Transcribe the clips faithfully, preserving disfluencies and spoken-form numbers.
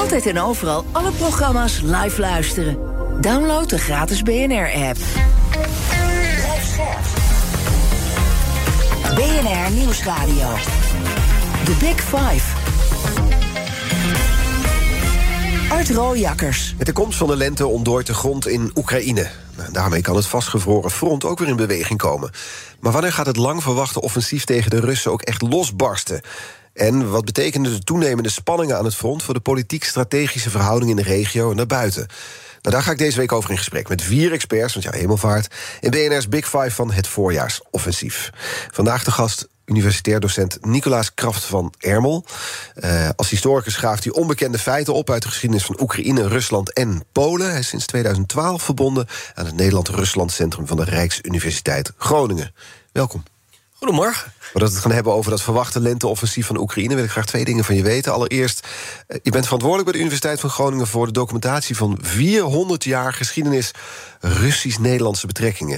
Altijd en overal alle programma's live luisteren. Download de gratis B N R-app. B N R Nieuwsradio. The Big Five. Art Rooijakkers. Met de komst van de lente ontdooit de grond in Oekraïne. Nou, daarmee kan het vastgevroren front ook weer in beweging komen. Maar wanneer gaat het lang verwachte offensief tegen de Russen ook echt losbarsten? En wat betekenen de toenemende spanningen aan het front voor de politiek-strategische verhoudingen in de regio en daarbuiten? Nou, daar ga ik deze week over in gesprek met vier experts, want ja, hemelvaart, in B N R's Big Five van het voorjaarsoffensief. Vandaag de gast universitair docent Nicolaas Kraft van Ermel. Uh, als historicus graaft hij onbekende feiten op uit de geschiedenis van Oekraïne, Rusland en Polen. Hij is sinds tweeduizend twaalf verbonden aan het Nederland-Rusland Centrum van de Rijksuniversiteit Groningen. Welkom. Goedemorgen. Voordat we het gaan hebben over dat verwachte lenteoffensief van Oekraïne, wil ik graag twee dingen van je weten. Allereerst, je bent verantwoordelijk bij de Universiteit van Groningen voor de documentatie van vierhonderd jaar geschiedenis Russisch-Nederlandse betrekkingen.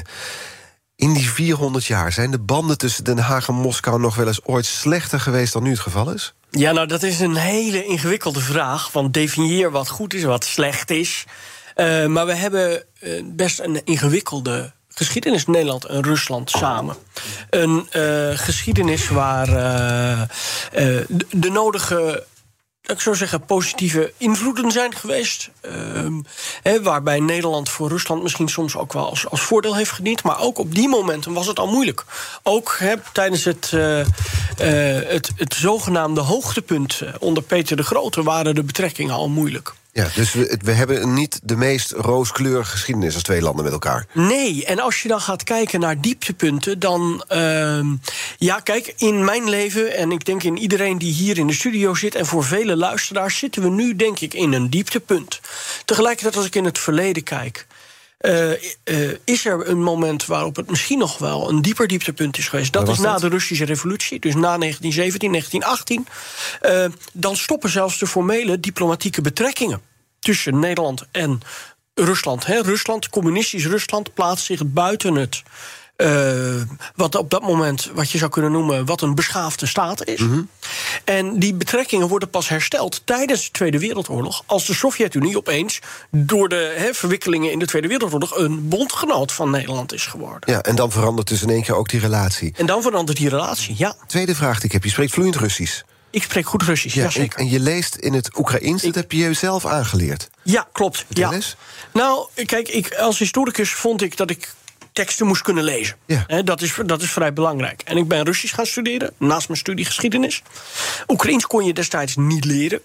In die vierhonderd jaar zijn de banden tussen Den Haag en Moskou nog wel eens ooit slechter geweest dan nu het geval is? Ja, nou, dat is een hele ingewikkelde vraag. Want definieer wat goed is, wat slecht is. Uh, maar we hebben uh, best een ingewikkelde geschiedenis, Nederland en Rusland samen. Een uh, geschiedenis waar uh, uh, de, de nodige, ik zou zeggen, positieve invloeden zijn geweest. Uh, he, waarbij Nederland voor Rusland misschien soms ook wel als, als voordeel heeft gediend. Maar ook op die momenten was het al moeilijk. Ook he, tijdens het, uh, uh, het, het zogenaamde hoogtepunt onder Peter de Grote waren de betrekkingen al moeilijk. Ja, dus we, we hebben niet de meest rooskleurige geschiedenis als twee landen met elkaar. Nee, en als je dan gaat kijken naar dieptepunten, dan Uh, ja, kijk, in mijn leven, en ik denk in iedereen die hier in de studio zit, en voor vele luisteraars zitten we nu, denk ik, in een dieptepunt. Tegelijkertijd, als ik in het verleden kijk, Uh, uh, is er een moment waarop het misschien nog wel een dieper dieptepunt is geweest. Dat is na dat? de Russische revolutie, dus na negentien zeventien, negentien achttien. Uh, dan stoppen zelfs de formele diplomatieke betrekkingen tussen Nederland en Rusland. He, Rusland, communistisch Rusland, plaatst zich buiten het Uh, wat op dat moment, wat je zou kunnen noemen, wat een beschaafde staat is. Mm-hmm. En die betrekkingen worden pas hersteld tijdens de Tweede Wereldoorlog, als de Sovjet-Unie opeens door de he, verwikkelingen in de Tweede Wereldoorlog een bondgenoot van Nederland is geworden. Ja, en dan verandert dus in één keer ook die relatie. En dan verandert die relatie, ja. Tweede vraag die ik heb, je spreekt vloeiend Russisch. Ik spreek goed Russisch, ja, ja zeker. En je leest in het Oekraïens, dat heb je jezelf aangeleerd. Ja, klopt. Ja. Eens? Nou, kijk, ik, als historicus vond ik dat ik teksten moest kunnen lezen. Ja. He, dat, is, dat is vrij belangrijk. En ik ben Russisch gaan studeren, naast mijn studie geschiedenis. Oekraïens kon je destijds niet leren.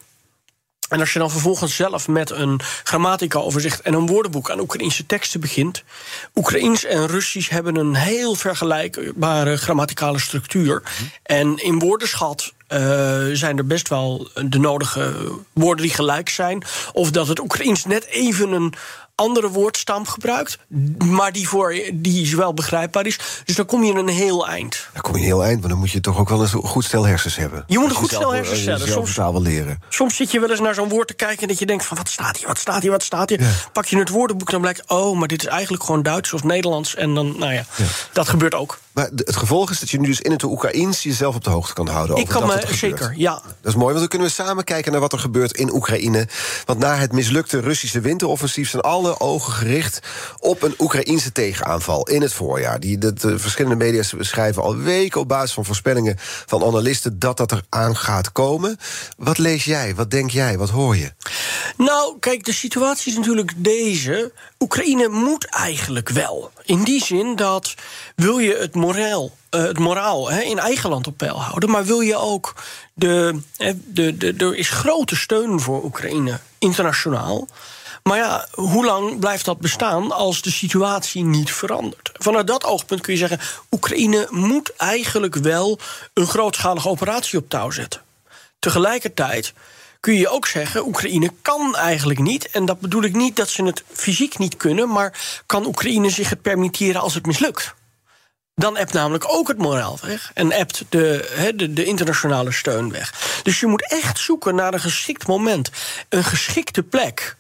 En als je dan vervolgens zelf met een grammatica-overzicht en een woordenboek aan Oekraïense teksten begint. Oekraïens en Russisch hebben een heel vergelijkbare grammaticale structuur. Mm. En in woordenschat uh, zijn er best wel de nodige woorden die gelijk zijn. Of dat het Oekraïens net even een andere woordstam gebruikt, maar die, voor, die wel begrijpbaar is. Dus dan kom je een heel eind. Dan kom je een heel eind, maar dan moet je toch ook wel een goed stel hersens hebben. Je moet een goed stel hersens hebben. Soms taal wel leren. Soms zit je wel eens naar zo'n woord te kijken en dat je denkt van wat staat hier, wat staat hier, wat staat hier. Ja. Pak je het woordenboek en dan blijkt, oh, maar dit is eigenlijk gewoon Duits of Nederlands. En dan, nou ja, ja. dat gebeurt ook. Maar het gevolg is dat je nu dus in het Oekraïens jezelf op de hoogte kan houden. Ik kan me zeker, ja. Dat is mooi, want dan kunnen we samen kijken naar wat er gebeurt in Oekraïne. Want na het mislukte Russische winteroffensief zijn alle ogen gericht op een Oekraïense tegenaanval in het voorjaar. Die, de, de verschillende media schrijven al weken op basis van voorspellingen van analisten dat dat er aan gaat komen. Wat lees jij? Wat denk jij? Wat hoor je? Nou, kijk, de situatie is natuurlijk deze. Oekraïne moet eigenlijk wel. In die zin dat wil je het moraal, uh, het moraal hè, in eigen land op peil houden, maar wil je ook de, de, de, er is grote steun voor Oekraïne internationaal. Maar ja, hoe lang blijft dat bestaan als de situatie niet verandert? Vanuit dat oogpunt kun je zeggen, Oekraïne moet eigenlijk wel een grootschalige operatie op touw zetten. Tegelijkertijd kun je ook zeggen, Oekraïne kan eigenlijk niet, en dat bedoel ik niet dat ze het fysiek niet kunnen, maar kan Oekraïne zich het permitteren als het mislukt? Dan ebt namelijk ook het moraal weg en ebt de, he, de, de internationale steun weg. Dus je moet echt zoeken naar een geschikt moment, een geschikte plek.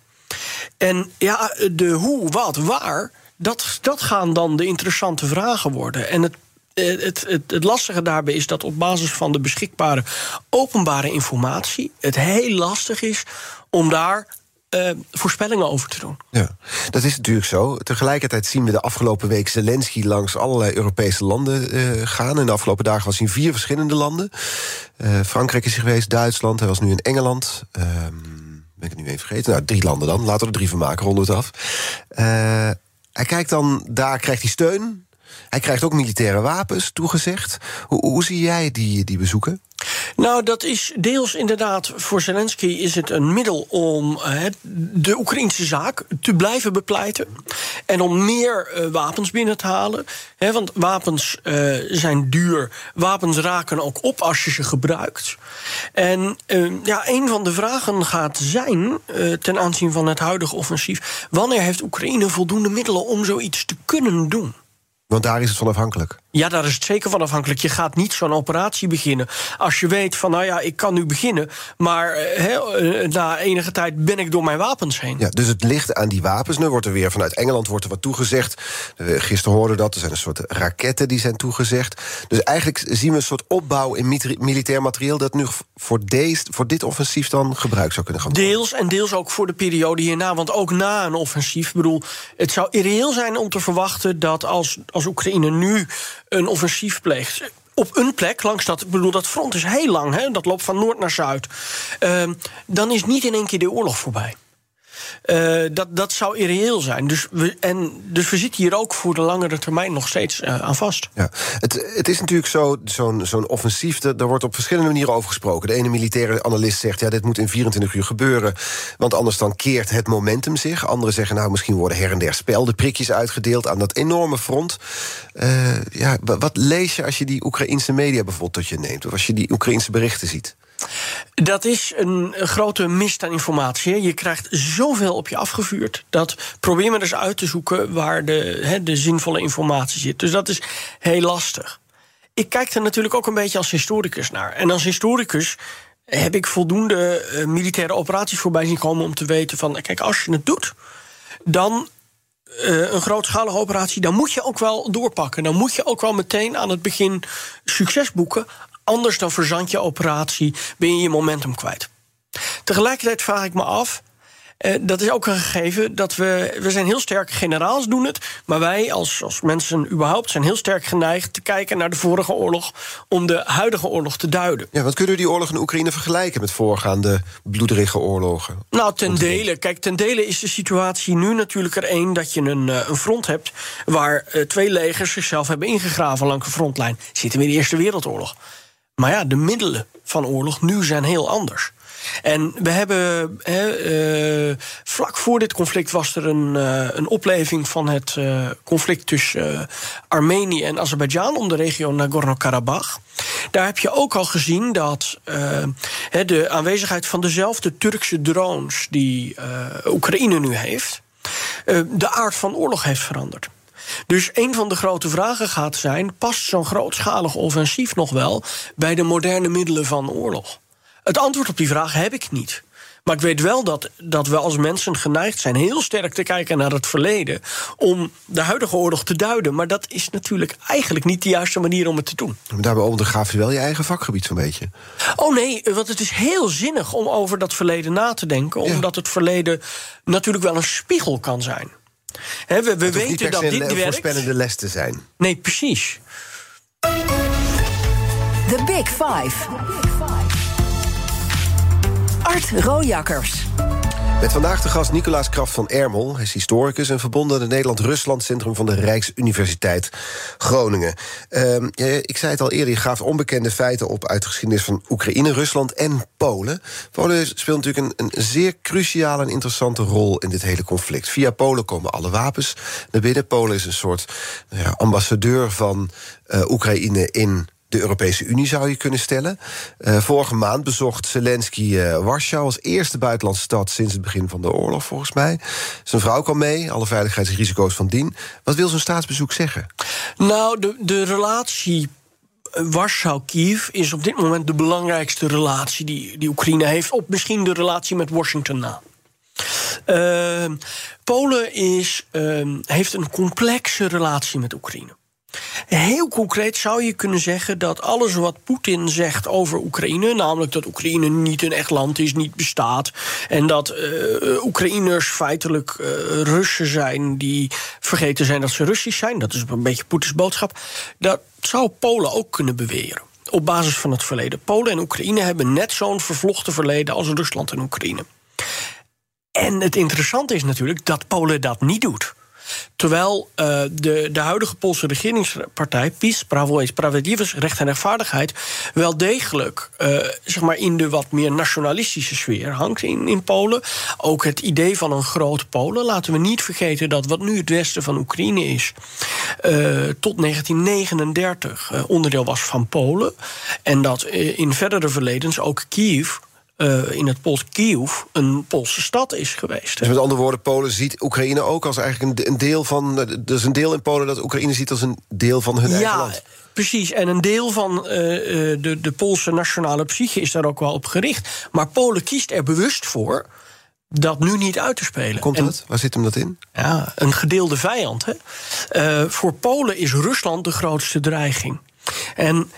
En ja, de hoe, wat, waar, dat, dat gaan dan de interessante vragen worden. En het het, het, het lastige daarbij is dat op basis van de beschikbare openbare informatie het heel lastig is om daar Uh, voorspellingen over te doen. Ja, dat is natuurlijk zo. Tegelijkertijd zien we de afgelopen week Zelensky langs allerlei Europese landen uh, gaan. In de afgelopen dagen was hij in vier verschillende landen. Uh, Frankrijk is hij geweest, Duitsland, hij was nu in Engeland. Uh, ben ik het nu even vergeten? Nou, drie landen dan. Laten we er drie van maken, ronden we het af. Uh, hij kijkt dan, daar krijgt hij steun. Hij krijgt ook militaire wapens toegezegd. Hoe, hoe zie jij die, die bezoeken? Nou, dat is deels inderdaad, voor Zelensky is het een middel om uh, de Oekraïnse zaak te blijven bepleiten. En om meer uh, wapens binnen te halen. He, want wapens uh, zijn duur. Wapens raken ook op als je ze gebruikt. En uh, ja, een van de vragen gaat zijn, uh, ten aanzien van het huidige offensief, wanneer heeft Oekraïne voldoende middelen om zoiets te kunnen doen? Want daar is het van afhankelijk. Ja, daar is het zeker van afhankelijk. Je gaat niet zo'n operatie beginnen als je weet van, nou ja, ik kan nu beginnen, maar he, na enige tijd ben ik door mijn wapens heen. Ja, dus het ligt aan die wapens. Nu wordt er weer vanuit Engeland wordt er wat toegezegd. Gisteren hoorden we dat, er zijn een soort raketten die zijn toegezegd. Dus eigenlijk zien we een soort opbouw in militair materieel dat nu voor, deze, voor dit offensief dan gebruikt zou kunnen gaan worden. Deels en deels ook voor de periode hierna, want ook na een offensief, ik bedoel, het zou irreëel zijn om te verwachten dat als, als Oekraïne nu een offensief pleegt op een plek langs dat, ik bedoel, dat front is heel lang, hè, dat loopt van noord naar zuid. Uh, dan is niet in één keer de oorlog voorbij. Uh, dat, dat zou irreëel zijn. Dus we, en, dus we zitten hier ook voor de langere termijn nog steeds uh, aan vast. Ja. Het, het is natuurlijk zo, zo'n, zo'n offensief, daar wordt op verschillende manieren over gesproken. De ene militaire analist zegt, ja, dit moet in vierentwintig uur gebeuren, want anders dan keert het momentum zich. Anderen zeggen, nou, misschien worden her en der speldenprikjes uitgedeeld aan dat enorme front. Uh, ja, wat lees je als je die Oekraïnse media bijvoorbeeld tot je neemt, of als je die Oekraïnse berichten ziet? Dat is een, een grote mist aan informatie. Je krijgt zoveel op je afgevuurd. Dat probeer maar eens uit te zoeken waar de, he, de zinvolle informatie zit. Dus dat is heel lastig. Ik kijk er natuurlijk ook een beetje als historicus naar. En als historicus heb ik voldoende uh, militaire operaties voorbij zien komen om te weten van, kijk, als je het doet, dan Uh, een grootschalige operatie, dan moet je ook wel doorpakken. Dan moet je ook wel meteen aan het begin succes boeken. Anders dan verzand je operatie, ben je je momentum kwijt. Tegelijkertijd vraag ik me af, uh, dat is ook een gegeven, dat we, we zijn heel sterk, generaals doen het, maar wij als, als mensen überhaupt zijn heel sterk geneigd te kijken naar de vorige oorlog om de huidige oorlog te duiden. Ja, wat kunnen we die oorlog in Oekraïne vergelijken met voorgaande bloederige oorlogen? Nou, ten dele. Kijk, ten dele is de situatie nu natuurlijk er één dat je een, een front hebt waar uh, twee legers zichzelf hebben ingegraven langs de frontlijn. Zitten we in de Eerste Wereldoorlog. Maar ja, de middelen van oorlog nu zijn heel anders. En we hebben, he, uh, vlak voor dit conflict was er een, uh, een opleving van het uh, conflict tussen uh, Armenië en Azerbeidzjan om de regio Nagorno-Karabakh. Daar heb je ook al gezien dat uh, he, de aanwezigheid van dezelfde Turkse drones die uh, Oekraïne nu heeft, uh, de aard van oorlog heeft veranderd. Dus een van de grote vragen gaat zijn, past zo'n grootschalig offensief nog wel bij de moderne middelen van oorlog? Het antwoord op die vraag heb ik niet. Maar ik weet wel dat, dat we als mensen geneigd zijn heel sterk te kijken naar het verleden om de huidige oorlog te duiden. Maar dat is natuurlijk eigenlijk niet de juiste manier om het te doen. Maar daarbij ondergraaf je wel je eigen vakgebied zo'n beetje. Oh nee, want het is heel zinnig om over dat verleden na te denken, ja. Omdat het verleden natuurlijk wel een spiegel kan zijn. He, we we weten dat dit werkt. Het hoeft niet per se een voorspellende les te zijn. Nee, precies. The Big Five. Art Rojakkers. Met vandaag de gast Nicolaas Kraft van Ermel. Hij is historicus en verbonden aan het Nederland-Rusland Centrum van de Rijksuniversiteit Groningen. Uh, ja, ik zei het al eerder, je gaf onbekende feiten op uit de geschiedenis van Oekraïne, Rusland en Polen. Polen speelt natuurlijk een, een zeer cruciale en interessante rol in dit hele conflict. Via Polen komen alle wapens naar binnen. Polen is een soort nou ja, ambassadeur van uh, Oekraïne in de Europese Unie, zou je kunnen stellen. Uh, vorige maand bezocht Zelensky uh, Warschau als eerste buitenlandse stad sinds het begin van de oorlog, volgens mij. Zijn vrouw kwam mee, alle veiligheidsrisico's van dien. Wat wil zo'n staatsbezoek zeggen? Nou, de, de relatie Warschau-Kiev is op dit moment de belangrijkste relatie die, die Oekraïne heeft, op misschien de relatie met Washington na. Uh, Polen is, uh, heeft een complexe relatie met Oekraïne. Heel concreet zou je kunnen zeggen dat alles wat Poetin zegt over Oekraïne, namelijk dat Oekraïne niet een echt land is, niet bestaat, en dat uh, Oekraïners feitelijk uh, Russen zijn die vergeten zijn dat ze Russisch zijn, dat is een beetje Poetins boodschap, dat zou Polen ook kunnen beweren. Op basis van het verleden. Polen en Oekraïne hebben net zo'n vervlochten verleden als Rusland en Oekraïne. En het interessante is natuurlijk dat Polen dat niet doet. Terwijl uh, de, de huidige Poolse regeringspartij, PiS, Prawo i Sprawiedliwość, Recht en Rechtvaardigheid, wel degelijk uh, zeg maar in de wat meer nationalistische sfeer hangt in, in Polen. Ook het idee van een groot Polen. Laten we niet vergeten dat wat nu het westen van Oekraïne is, uh, tot negentien negenendertig uh, onderdeel was van Polen. En dat uh, in verdere verledens ook Kiev, Uh, in het Pools Kiev een Poolse stad is geweest. Dus met andere woorden, Polen ziet Oekraïne ook als eigenlijk een deel van... Er is een deel in Polen dat Oekraïne ziet als een deel van hun ja, eigen land. Precies, en een deel van uh, de, de Poolse nationale psyche is daar ook wel op gericht. Maar Polen kiest er bewust voor dat nu niet uit te spelen. Komt dat? En, waar zit hem dat in? Ja, een gedeelde vijand. Hè? Uh, voor Polen is Rusland de grootste dreiging. En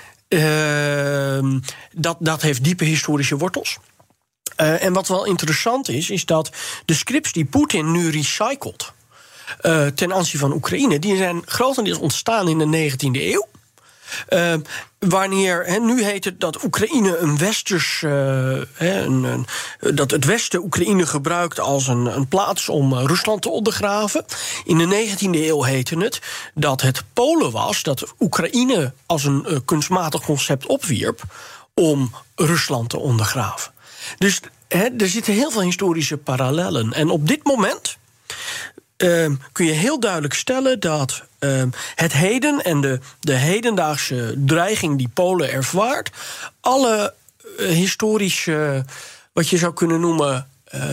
uh, dat, dat heeft diepe historische wortels. Uh, en wat wel interessant is, is dat de scripts die Poetin nu recycelt uh, ten aanzien van Oekraïne, die zijn grotendeels ontstaan in de negentiende eeuw. Uh, wanneer, he, nu heet het dat Oekraïne een westers, uh, he, een, een, dat het Westen Oekraïne gebruikt als een, een plaats om uh, Rusland te ondergraven. In de negentiende eeuw heette het dat het Polen was, dat Oekraïne als een uh, kunstmatig concept opwierp om Rusland te ondergraven. Dus he, er zitten heel veel historische parallellen. En op dit moment uh, kun je heel duidelijk stellen dat uh, het heden en de, de hedendaagse dreiging die Polen ervaart, alle uh, historische, wat je zou kunnen noemen,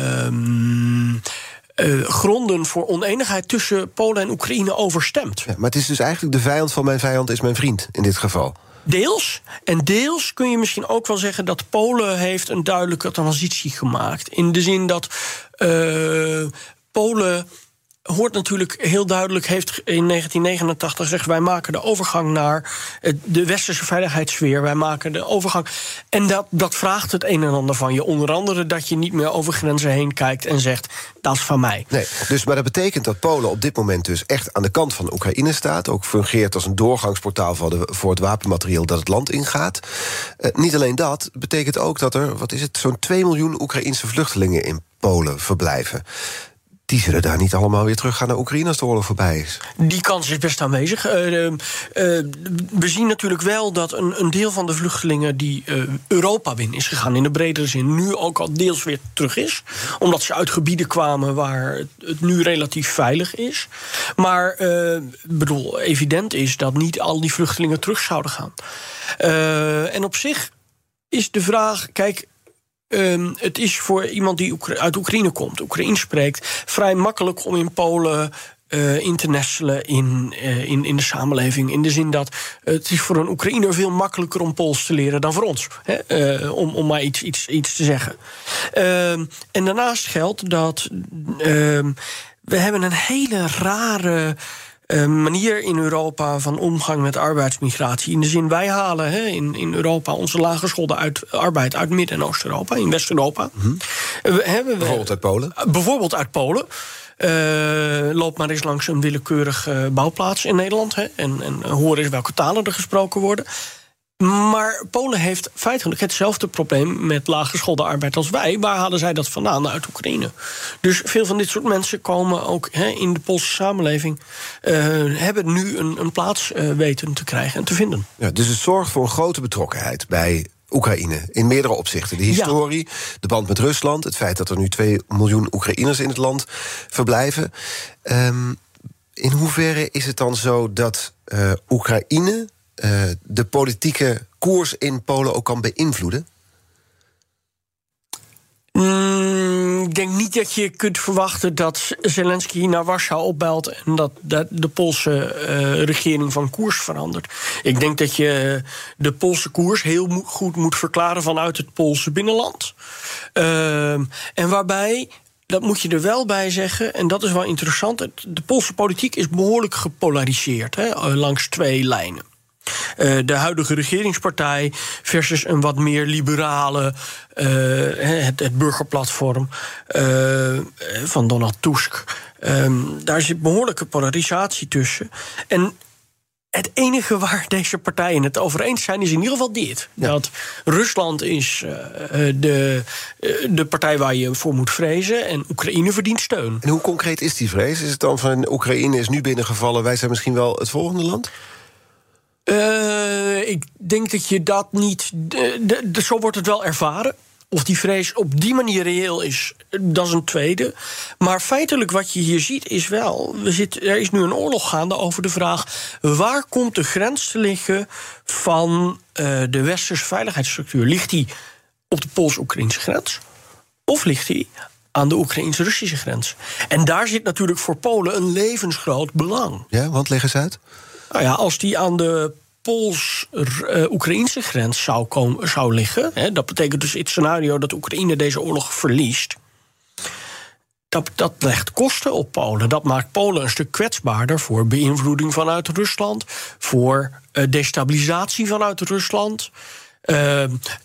Um, Uh, gronden voor oneenigheid tussen Polen en Oekraïne overstemt. Ja, maar het is dus eigenlijk de vijand van mijn vijand is mijn vriend in dit geval. Deels. En deels kun je misschien ook wel zeggen dat Polen heeft een duidelijke transitie gemaakt. In de zin dat uh, Polen hoort natuurlijk heel duidelijk, heeft in negentien negenentachtig gezegd, wij maken de overgang naar de westerse veiligheidssfeer. Wij maken de overgang. En dat, dat vraagt het een en ander van je. Onder andere dat je niet meer over grenzen heen kijkt en zegt, dat is van mij. Nee, dus, maar dat betekent dat Polen op dit moment dus echt aan de kant van Oekraïne staat. Ook fungeert als een doorgangsportaal voor, de, voor het wapenmateriaal dat het land ingaat. Uh, niet alleen dat, betekent ook dat er, wat is het, zo'n twee miljoen Oekraïnse vluchtelingen in Polen verblijven. Die zullen daar niet allemaal weer teruggaan naar Oekraïne als de oorlog voorbij is. Die kans is best aanwezig. Uh, uh, we zien natuurlijk wel dat een, een deel van de vluchtelingen die uh, Europa binnen is gegaan, in de bredere zin, nu ook al deels weer terug is. Omdat ze uit gebieden kwamen waar het, het nu relatief veilig is. Maar uh, bedoel, evident is dat niet al die vluchtelingen terug zouden gaan. Uh, en op zich is de vraag, kijk, Um, het is voor iemand die Oekra- uit Oekraïne komt, Oekraïens spreekt, vrij makkelijk om in Polen uh, in te nestelen in, uh, in, in de samenleving. In de zin dat uh, het is voor een Oekraïner veel makkelijker om Pools te leren dan voor ons. Hè, uh, om, om maar iets, iets, iets te zeggen. Uh, en daarnaast geldt dat uh, we hebben een hele rare Uh, manier in Europa van omgang met arbeidsmigratie. In de zin, wij halen he, in, in Europa onze laaggeschoolde uit, arbeid uit Midden- en Oost-Europa, in West-Europa. Mm-hmm. Uh, we, he, we, bijvoorbeeld uit Polen? Uh, bijvoorbeeld uit Polen. Uh, loop maar eens langs een willekeurig uh, bouwplaats in Nederland. He, en, en hoor eens welke talen er gesproken worden. Maar Polen heeft feitelijk hetzelfde probleem met laaggeschoolde arbeid als wij. Waar halen zij dat vandaan? Uit Oekraïne. Dus veel van dit soort mensen komen ook he, in de Poolse samenleving, Uh, hebben nu een, een plaats uh, weten te krijgen en te vinden. Ja, dus het zorgt voor een grote betrokkenheid bij Oekraïne in meerdere opzichten. De historie, ja. De band met Rusland, het feit dat er nu twee miljoen Oekraïners in het land verblijven. Um, in hoeverre is het dan zo dat uh, Oekraïne Uh, de politieke koers in Polen ook kan beïnvloeden? Mm, ik denk niet dat je kunt verwachten dat Zelensky naar Warschau opbelt en dat, dat de Poolse uh, regering van koers verandert. Ik denk dat je de Poolse koers heel mo- goed moet verklaren vanuit het Poolse binnenland. Uh, en waarbij dat moet je er wel bij zeggen, en dat is wel interessant. De Poolse politiek is behoorlijk gepolariseerd, hè, langs twee lijnen. Uh, de huidige regeringspartij versus een wat meer liberale, uh, het, het burgerplatform uh, van Donald Tusk. Um, daar zit behoorlijke polarisatie tussen. En het enige waar deze partijen het over eens zijn is in ieder geval dit. Ja. Dat Rusland is uh, de, uh, de partij waar je voor moet vrezen en Oekraïne verdient steun. En hoe concreet is die vrees? Is het dan van Oekraïne is nu binnengevallen, wij zijn misschien wel het volgende land? Uh, ik denk dat je dat niet... De, de, de, zo wordt het wel ervaren. Of die vrees op die manier reëel is, dat is een tweede. Maar feitelijk wat je hier ziet is wel... We zitten, er is nu een oorlog gaande over de vraag... waar komt de grens te liggen van uh, de westerse veiligheidsstructuur? Ligt die op de Pools-Oekraïnse grens? Of ligt die aan de Oekraïns-Russische grens? En daar zit natuurlijk voor Polen een levensgroot belang. Ja, want leg eens uit. Nou ja, als die aan de Pools-Oekraïnse grens zou, komen, zou liggen... Hè, dat betekent dus het scenario dat Oekraïne deze oorlog verliest... Dat, dat legt kosten op Polen. Dat maakt Polen een stuk kwetsbaarder voor beïnvloeding vanuit Rusland... voor uh, destabilisatie vanuit Rusland... Uh,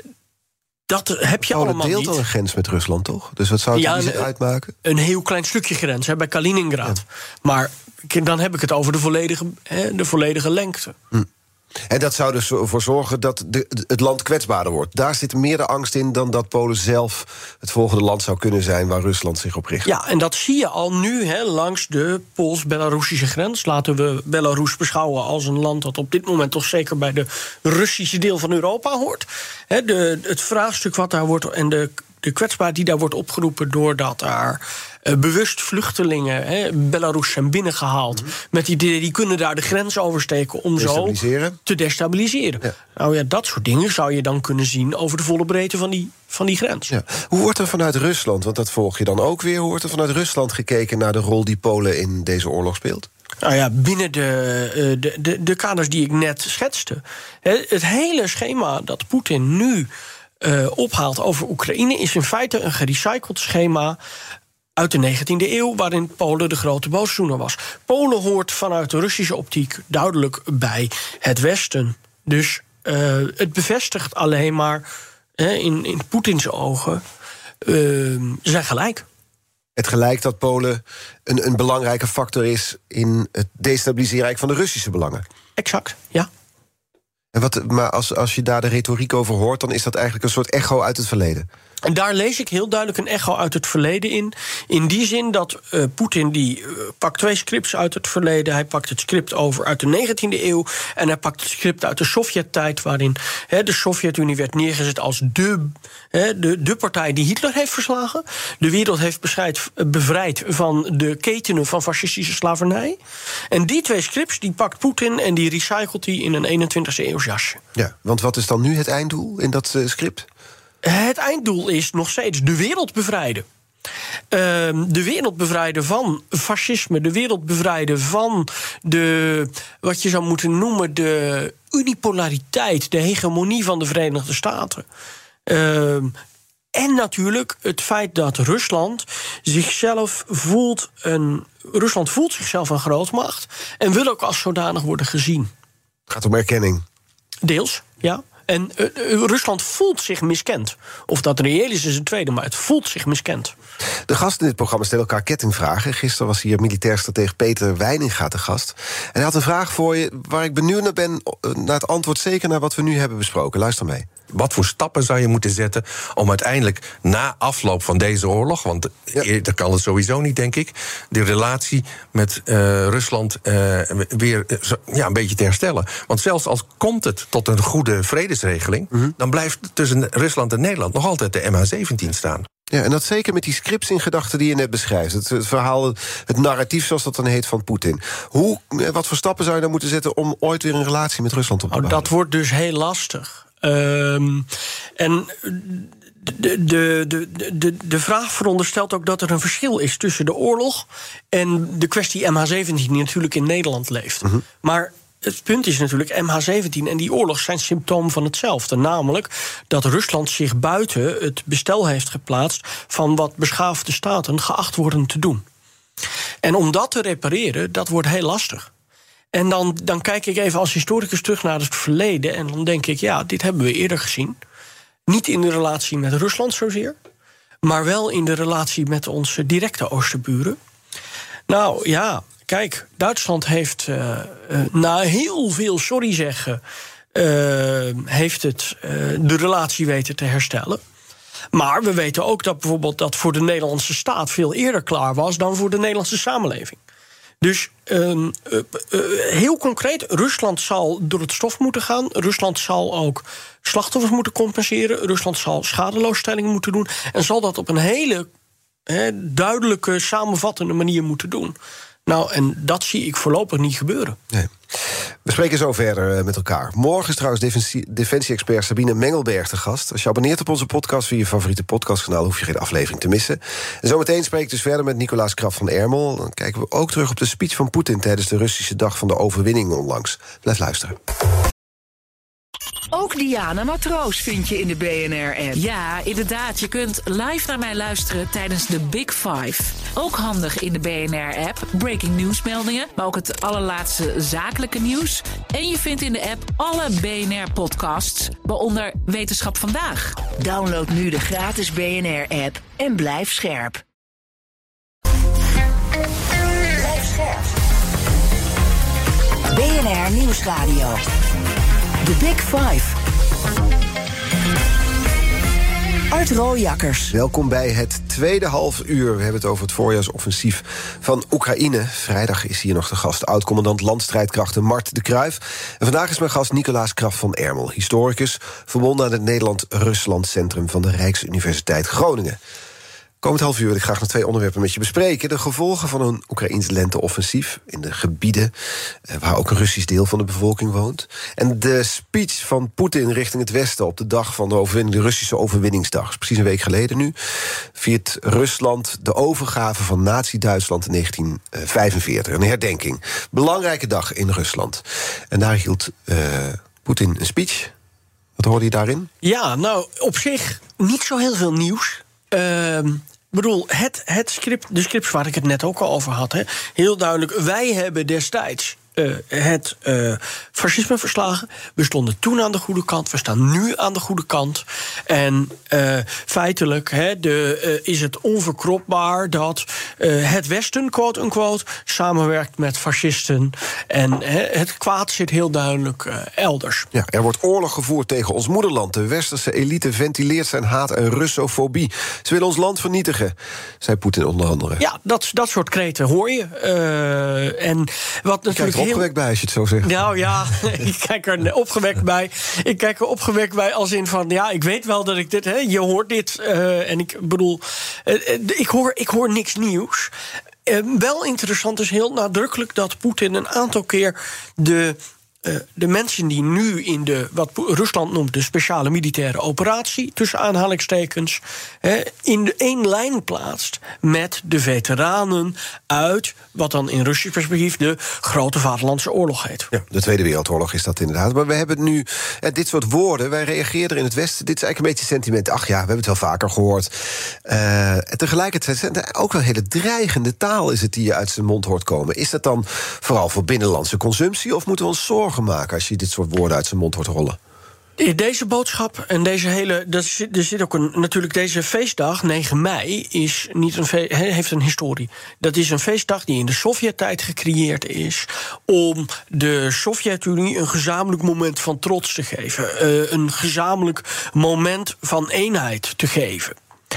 Dat heb je Polen allemaal deelt niet. al een grens met Rusland, toch? Dus wat zou het ja, niet uitmaken? Een heel klein stukje grens, hè, bij Kaliningrad. Ja. Maar dan heb ik het over de volledige, hè, de volledige lengte. Hm. En dat zou dus ervoor zorgen dat de, het land kwetsbaarder wordt. Daar zit meer de angst in dan dat Polen zelf het volgende land zou kunnen zijn waar Rusland zich op richt. Ja, en dat zie je al nu hè, langs de Pools-Belarusische grens. Laten we Belarus beschouwen als een land dat op dit moment toch zeker bij de Russische deel van Europa hoort. Hè, de, het vraagstuk wat daar wordt en de, de kwetsbaarheid die daar wordt opgeroepen doordat daar uh, bewust vluchtelingen hè, Belarus zijn binnengehaald. Mm-hmm. Met die, die kunnen daar de grens oversteken om zo te destabiliseren. Ja. Nou ja, dat soort dingen zou je dan kunnen zien over de volle breedte van die, van die grens. Ja. Hoe wordt er vanuit Rusland, want dat volg je dan ook weer, hoe wordt er vanuit Rusland gekeken naar de rol die Polen in deze oorlog speelt? Nou ja, binnen de, de, de, de kaders die ik net schetste. Het hele schema dat Poetin nu uh, ophaalt over Oekraïne is in feite een gerecycled schema uit de negentiende eeuw, waarin Polen de grote boosdoener was. Polen hoort vanuit de Russische optiek duidelijk bij het Westen. Dus uh, het bevestigt alleen maar uh, in, in Poetins ogen uh, zijn gelijk. Het gelijk dat Polen een, een belangrijke factor is in het destabiliseren van de Russische belangen. Exact, ja. En wat, maar als, als je daar de retoriek over hoort, dan is dat eigenlijk een soort echo uit het verleden. En daar lees ik heel duidelijk een echo uit het verleden in. In die zin dat uh, Poetin die uh, pakt twee scripts uit het verleden. Hij pakt het script over uit de negentiende eeuw. En hij pakt het script uit de Sovjet-tijd, waarin he, de Sovjet-Unie werd neergezet als de, he, de, de partij die Hitler heeft verslagen. De wereld heeft beschrijd, bevrijd van de ketenen van fascistische slavernij. En die twee scripts die pakt Poetin en die recycelt hij in een eenentwintigste eeuws jasje. Ja, want wat is dan nu het einddoel in dat uh, script? Het einddoel is nog steeds de wereld bevrijden. Uh, de wereld bevrijden van fascisme, de wereld bevrijden van de, wat je zou moeten noemen, de unipolariteit, de hegemonie van de Verenigde Staten. Uh, en natuurlijk het feit dat Rusland zichzelf voelt een, Rusland voelt zichzelf een grootmacht en wil ook als zodanig worden gezien. Het gaat om erkenning. Deels, ja. En uh, Rusland voelt zich miskend. Of dat reëel is, is een tweede, maar het voelt zich miskend. De gasten in dit programma stellen elkaar kettingvragen. Gisteren was hier militair stratege Peter Weininga te gast. En hij had een vraag voor je waar ik benieuwd naar ben, naar het antwoord zeker naar wat we nu hebben besproken. Luister mee. Wat voor stappen zou je moeten zetten om uiteindelijk na afloop van deze oorlog, want ja. dat kan het sowieso niet, denk ik, de relatie met uh, Rusland uh, weer uh, ja, een beetje te herstellen. Want zelfs als komt het tot een goede vredesregeling, mm-hmm. dan blijft tussen Rusland en Nederland nog altijd de M H zeventien staan. Ja, en dat zeker met die scripts in gedachten die je net beschrijft. Het, het verhaal, het narratief zoals dat dan heet van Poetin. Hoe, wat voor stappen zou je dan moeten zetten om ooit weer een relatie met Rusland op te bouwen? Oh, dat wordt dus heel lastig. Um, en de, de, de, de, de vraag veronderstelt ook dat er een verschil is tussen de oorlog en de kwestie M H zeventien die natuurlijk in Nederland leeft. Mm-hmm. Maar het punt is natuurlijk, M H zeventien en die oorlog zijn symptoom van hetzelfde. Namelijk dat Rusland zich buiten het bestel heeft geplaatst van wat beschaafde staten geacht worden te doen. En om dat te repareren, dat wordt heel lastig. En dan, dan kijk ik even als historicus terug naar het verleden en dan denk ik, ja, dit hebben we eerder gezien. Niet in de relatie met Rusland zozeer, maar wel in de relatie met onze directe oosterburen. Nou ja, kijk, Duitsland heeft uh, uh, na heel veel sorry zeggen, Uh, heeft het uh, de relatie weten te herstellen. Maar we weten ook dat bijvoorbeeld dat voor de Nederlandse staat veel eerder klaar was dan voor de Nederlandse samenleving. Dus uh, uh, uh, heel concreet, Rusland zal door het stof moeten gaan. Rusland zal ook slachtoffers moeten compenseren. Rusland zal schadeloosstelling moeten doen. En zal dat op een hele he, duidelijke, samenvattende manier moeten doen. Nou, en dat zie ik voorlopig niet gebeuren. Nee. We spreken zo verder met elkaar. Morgen is trouwens defensie- defensie-expert Sabine Mengelberg te gast. Als je abonneert op onze podcast via je favoriete podcastkanaal, hoef je geen aflevering te missen. En zometeen spreek ik dus verder met Nicolaas Kraf van Ermel. Dan kijken we ook terug op de speech van Poetin tijdens de Russische Dag van de Overwinning onlangs. Blijf luisteren. Ook Diana Matroos vind je in de B N R-app. Ja, inderdaad. Je kunt live naar mij luisteren tijdens de Big Five. Ook handig in de B N R-app. Breaking nieuwsmeldingen, maar ook het allerlaatste zakelijke nieuws. En je vindt in de app alle B N R-podcasts, waaronder Wetenschap Vandaag. Download nu de gratis B N R-app en blijf scherp. Blijf scherp. B N R Nieuwsradio. The Big Five. Art Rooijakkers. Welkom bij het tweede half uur. We hebben het over het voorjaarsoffensief van Oekraïne. Vrijdag is hier nog de gast, oud-commandant landstrijdkrachten Mart de Kruijf. En vandaag is mijn gast Nicolaas Kraf van Ermel, historicus, verbonden aan het Nederland-Rusland Centrum van de Rijksuniversiteit Groningen. Komend half uur wil ik graag nog twee onderwerpen met je bespreken. De gevolgen van een Oekraïns lenteoffensief in de gebieden waar ook een Russisch deel van de bevolking woont. En de speech van Poetin richting het Westen op de dag van de overwinning, de Russische overwinningsdag. Precies een week geleden nu viert Rusland de overgave van Nazi-Duitsland in negentien vijfenveertig. Een herdenking. Belangrijke dag in Rusland. En daar hield uh, Poetin een speech. Wat hoorde je daarin? Ja, nou, op zich niet zo heel veel nieuws. Uh, Ik bedoel, het, het script, de scripts waar ik het net ook al over had, hè, heel duidelijk, wij hebben destijds uh, het uh, fascisme verslagen. We stonden toen aan de goede kant, we staan nu aan de goede kant. En uh, feitelijk hè, de, uh, is het onverkropbaar dat uh, het Westen, quote-unquote, samenwerkt met fascisten. En hè, het kwaad zit heel duidelijk uh, elders. Ja, er wordt oorlog gevoerd tegen ons moederland. De westerse elite ventileert zijn haat en Russofobie. Ze willen ons land vernietigen, zei Poetin onder andere. Ja, dat, dat soort kreten hoor je. Uh, en wat natuurlijk er opgewekt bij als je het zo zegt. Nou ja, ik kijk er opgewekt bij. Ik kijk er opgewekt bij als in van, ja, ik weet wel dat ik dit, hè, je hoort dit. Uh, en ik bedoel, uh, ik, hoor, ik hoor niks nieuws. Uh, wel interessant is heel nadrukkelijk dat Poetin een aantal keer de Uh, de mensen die nu in de, wat Rusland noemt, de speciale militaire operatie, tussen aanhalingstekens, uh, in de één lijn plaatst met de veteranen uit wat dan in Russisch perspectief de Grote Vaderlandse Oorlog heet. Ja, de Tweede Wereldoorlog is dat inderdaad. Maar we hebben nu uh, dit soort woorden. Wij reageerden in het Westen. Dit is eigenlijk een beetje sentiment. Ach ja, we hebben het wel vaker gehoord. Uh, en tegelijkertijd zijn er ook wel hele dreigende taal is het die je uit zijn mond hoort komen. Is dat dan vooral voor binnenlandse consumptie of moeten we ons zorgen maken als je dit soort woorden uit zijn mond hoort rollen? Deze boodschap en deze hele. Er zit, er zit ook een. Natuurlijk, deze feestdag, negen mei, is niet een fe, heeft een historie. Dat is een feestdag die in de Sovjet-tijd gecreëerd is om de Sovjet-Unie een gezamenlijk moment van trots te geven. Uh, een gezamenlijk moment van eenheid te geven.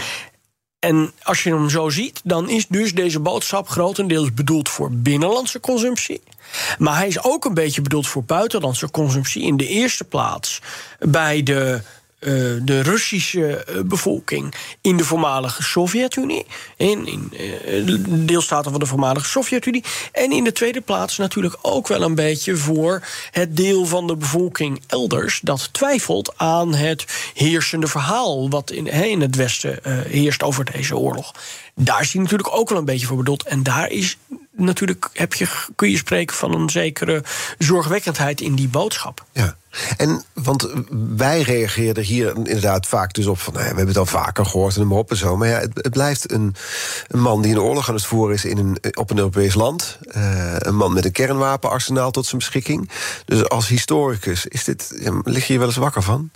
En als je hem zo ziet, dan is dus deze boodschap grotendeels bedoeld voor binnenlandse consumptie. Maar hij is ook een beetje bedoeld voor buitenlandse consumptie. In de eerste plaats bij de, uh, de Russische bevolking in de voormalige Sovjet-Unie. In, in uh, deelstaten van de voormalige Sovjet-Unie. En in de tweede plaats natuurlijk ook wel een beetje voor het deel van de bevolking elders dat twijfelt aan het heersende verhaal wat in, he, in het Westen uh, heerst over deze oorlog. Daar is hij natuurlijk ook wel een beetje voor bedoeld. En daar is natuurlijk heb je, kun je spreken van een zekere zorgwekkendheid in die boodschap. Ja, en want wij reageerden hier inderdaad vaak dus op van, nou ja, we hebben het al vaker gehoord en noem maar op en zo. Maar ja, het, het blijft een, een man die een oorlog aan het voeren is in een, op een Europees land. Uh, een man met een kernwapenarsenaal tot zijn beschikking. Dus als historicus, is dit, ja, lig je hier wel eens wakker van?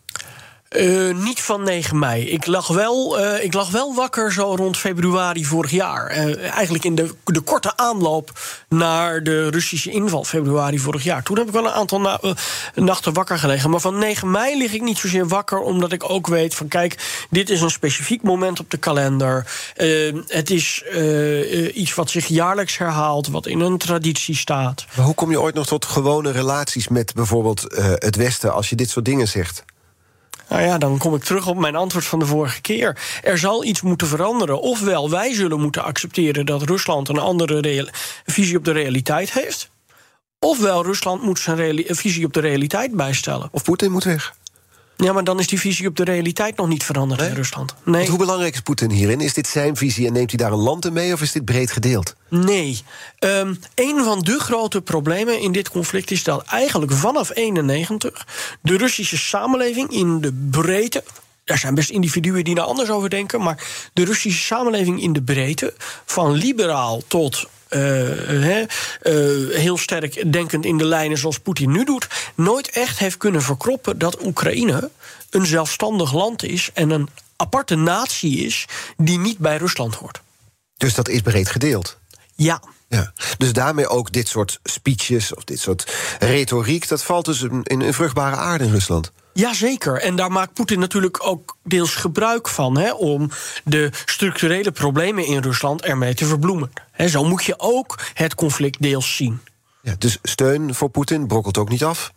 Uh, niet van negen mei. Ik lag wel, uh, ik lag wel wakker zo rond februari vorig jaar. Uh, eigenlijk in de, de korte aanloop naar de Russische inval februari vorig jaar. Toen heb ik wel een aantal na, uh, nachten wakker gelegen. Maar van negen mei lig ik niet zozeer wakker, omdat ik ook weet van, kijk, dit is een specifiek moment op de kalender. Uh, het is uh, uh, iets wat zich jaarlijks herhaalt, wat in een traditie staat. Maar hoe kom je ooit nog tot gewone relaties met bijvoorbeeld uh, het Westen als je dit soort dingen zegt? Nou ja, dan kom ik terug op mijn antwoord van de vorige keer. Er zal iets moeten veranderen. Ofwel, wij zullen moeten accepteren dat Rusland een andere real- visie op de realiteit heeft. Ofwel, Rusland moet zijn reali- visie op de realiteit bijstellen. Of Poetin moet weg. Ja, maar dan is die visie op de realiteit nog niet veranderd nee? in Rusland. Nee. Want hoe belangrijk is Poetin hierin? Is dit zijn visie en neemt hij daar een land in mee, of is dit breed gedeeld? Nee. Um, een van de grote problemen in dit conflict is dat eigenlijk vanaf eenennegentig de Russische samenleving in de breedte, er zijn best individuen die daar anders over denken, maar de Russische samenleving in de breedte, van liberaal tot Uh, he, uh, heel sterk denkend in de lijnen zoals Poetin nu doet, nooit echt heeft kunnen verkroppen dat Oekraïne een zelfstandig land is en een aparte natie is die niet bij Rusland hoort. Dus dat is breed gedeeld? Ja. Ja. Dus daarmee ook dit soort speeches of dit soort retoriek, dat valt dus in, in vruchtbare aarde in Rusland? Jazeker, en daar maakt Poetin natuurlijk ook deels gebruik van, hè, om de structurele problemen in Rusland ermee te verbloemen. He, zo moet je ook het conflict deels zien. Ja, dus steun voor Poetin brokkelt ook niet af?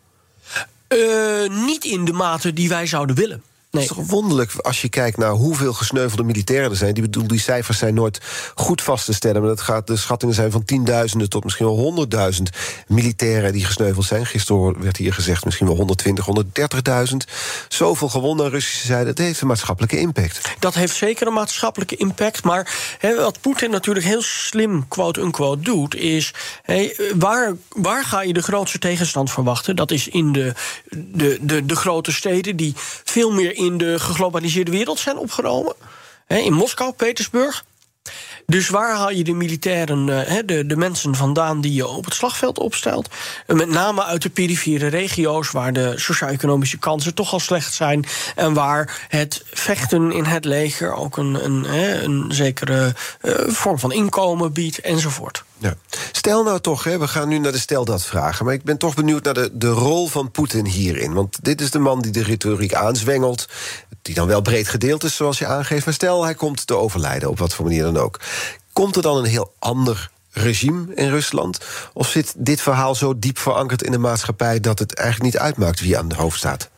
Uh, niet in de mate die wij zouden willen. Nee. Het is toch wonderlijk als je kijkt naar hoeveel gesneuvelde militairen er zijn. Die, bedoel, die cijfers zijn nooit goed vast te stellen. Maar dat gaat, de schattingen zijn van tienduizenden tot misschien wel honderdduizend militairen die gesneuveld zijn. Gisteren werd hier gezegd misschien wel honderdtwintig, honderddertigduizend. Zoveel gewonden aan Russische zijde. Dat heeft een maatschappelijke impact. Dat heeft zeker een maatschappelijke impact. Maar he, wat Poetin natuurlijk heel slim, quote-unquote, doet, is He, waar, waar ga je de grootste tegenstand verwachten? Dat is in de, de, de, de grote steden die veel meer in de geglobaliseerde wereld zijn opgenomen. He, in Moskou, Petersburg. Dus waar haal je de militairen, de, de mensen vandaan die je op het slagveld opstelt? Met name uit de perifere regio's, waar de socio-economische kansen toch al slecht zijn, en waar het vechten in het leger ook een, een, een zekere uh, vorm van inkomen biedt, enzovoort. Ja. Stel nou toch, hè, we gaan nu naar de stel dat vragen, maar ik ben toch benieuwd naar de, de rol van Poetin hierin. Want dit is de man die de retoriek aanzwengelt, die dan wel breed gedeeld is, zoals je aangeeft. Maar stel, hij komt te overlijden, op wat voor manier dan ook. Komt er dan een heel ander regime in Rusland? Of zit dit verhaal zo diep verankerd in de maatschappij dat het eigenlijk niet uitmaakt wie aan het hoofd staat?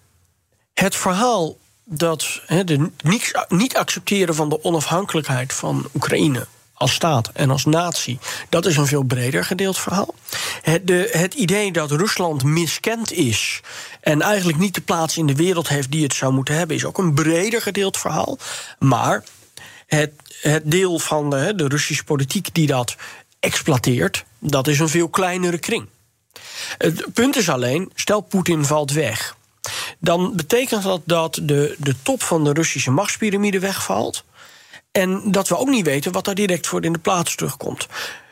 Het verhaal dat he, de niet, niet accepteren van de onafhankelijkheid van Oekraïne als staat en als natie, dat is een veel breder gedeeld verhaal. Het, de, het idee dat Rusland miskend is en eigenlijk niet de plaats in de wereld heeft die het zou moeten hebben, is ook een breder gedeeld verhaal. Maar het, het deel van de, de Russische politiek die dat exploiteert, dat is een veel kleinere kring. Het punt is alleen, stel Poetin valt weg, dan betekent dat dat de, de top van de Russische machtspyramide wegvalt, en dat we ook niet weten wat daar direct voor in de plaats terugkomt.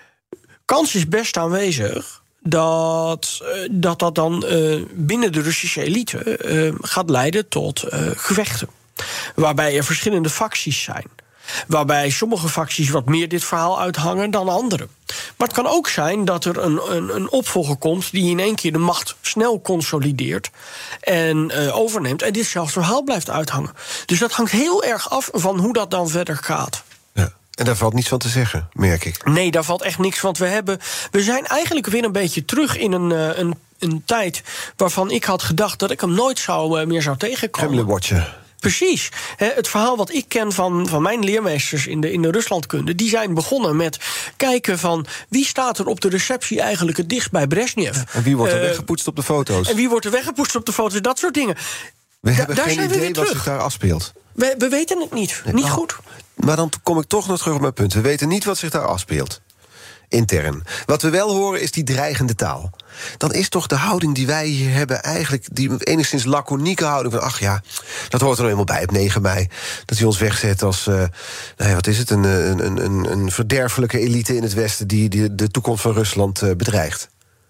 Kans is best aanwezig dat dat, dat dan uh, binnen de Russische elite uh, gaat leiden tot uh, gevechten. Waarbij er verschillende facties zijn. Waarbij sommige facties wat meer dit verhaal uithangen dan andere. Maar het kan ook zijn dat er een, een, een opvolger komt die in één keer de macht snel consolideert en uh, overneemt en ditzelfde verhaal blijft uithangen. Dus dat hangt heel erg af van hoe dat dan verder gaat. Ja. En daar valt niets van te zeggen, merk ik. Nee, daar valt echt niks van. Want we, hebben, we zijn eigenlijk weer een beetje terug in een, uh, een, een tijd waarvan ik had gedacht dat ik hem nooit zou, uh, meer zou tegenkomen. Kremlin-watcher. Precies. Het verhaal wat ik ken van, van mijn leermeesters in de, in de Ruslandkunde, die zijn begonnen met kijken van wie staat er op de receptie eigenlijk het dichtst bij Brezhnev. Ja, en wie wordt er uh, weggepoetst op de foto's. En wie wordt er weggepoetst op de foto's, dat soort dingen. We da- hebben daar geen zijn we idee wat zich daar afspeelt. We, we weten het niet. Nee, niet nou, goed. Maar dan kom ik toch nog terug op mijn punt. We weten niet wat zich daar afspeelt. intern. Wat we wel horen is die dreigende taal. Dan is toch de houding die wij hier hebben eigenlijk die enigszins laconieke houding van ach ja, dat hoort er nou eenmaal bij op negen mei. Dat hij ons wegzet als, uh, nou ja, wat is het, een, een, een, een verderfelijke elite in het Westen die, die de toekomst van Rusland uh, bedreigt.